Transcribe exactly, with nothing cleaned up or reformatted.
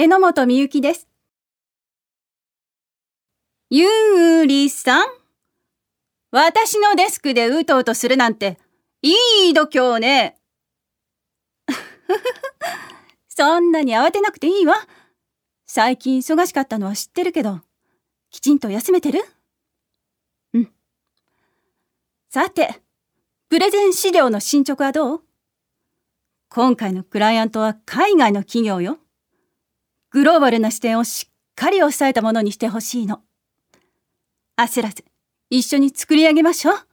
榎本美幸です。ゆうりさん、私のデスクでうとうとするなんていい度胸ね。そんなに慌てなくていいわ。最近忙しかったのは知ってるけど、きちんと休めてる？うん。さて、プレゼン資料の進捗はどう？今回のクライアントは海外の企業よ。グローバルな視点をしっかり抑えたものにしてほしいの。焦らず、一緒に作り上げましょう。